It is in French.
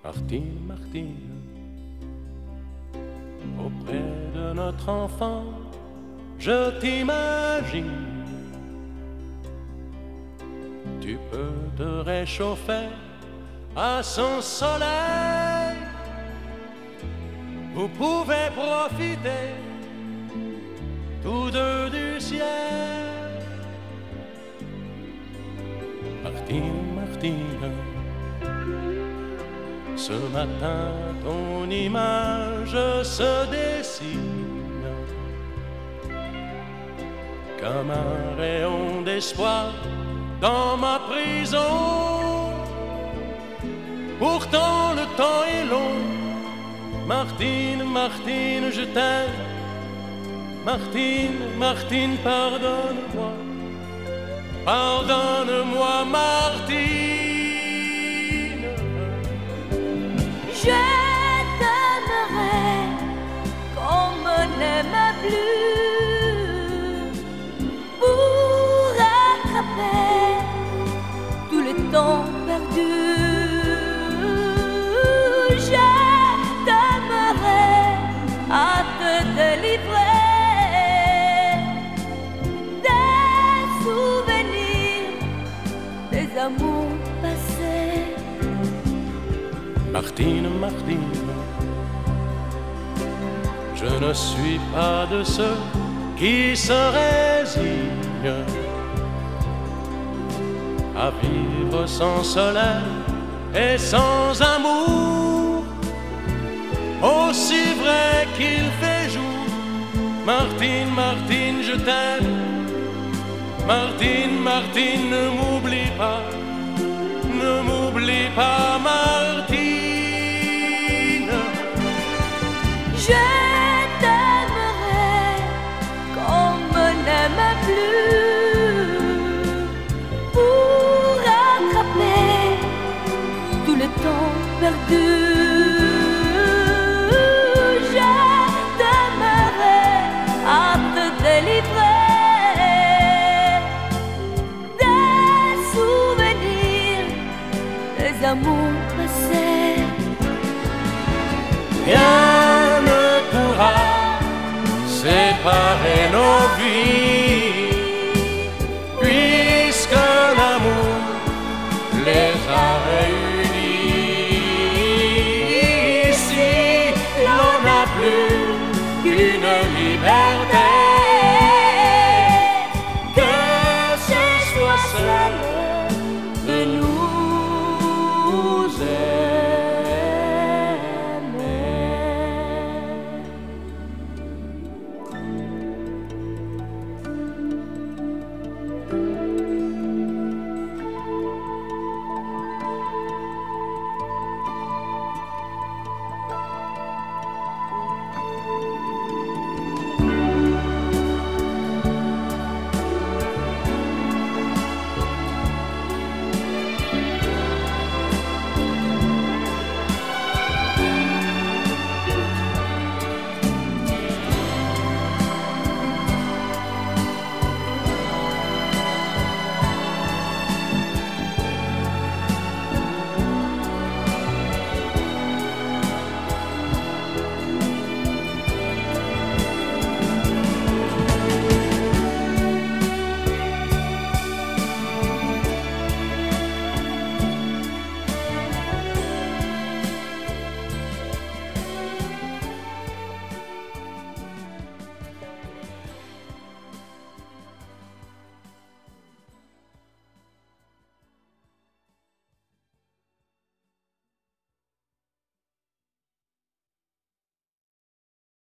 Martine, Martine, auprès de notre enfant, je t'imagine. Tu peux te réchauffer à son soleil. Vous pouvez profiter tous deux du ciel. Martine, Martine, ce matin ton image se dessine comme un rayon d'espoir dans ma prison. Pourtant le temps est long. Martine, Martine, je t'aime. Martine, Martine, pardonne-moi. Pardonne-moi, Martine. Je t'aimerai comme n'aime plus pour rattraper tout le temps perdu. Je t'aimerai à te délivrer des souvenirs, des amours passés. Martine, Martine, je ne suis pas de ceux qui se résignent à vivre sans soleil et sans amour. Aussi vrai qu'il fait jour, Martine, Martine, je t'aime. Martine, Martine, ne m'oublie pas, ne m'oublie pas, Martine. Je t'aimerai comme n'aime plus pour rattraper tout le temps perdu. Je t'aimerai à te délivrer des souvenirs, des amours passés. Rien ne pourra séparer nos vies, puisque l'amour les a réunis. Ici, l'on n'a plus qu'une liberté, que ce soit seul de nous aimer.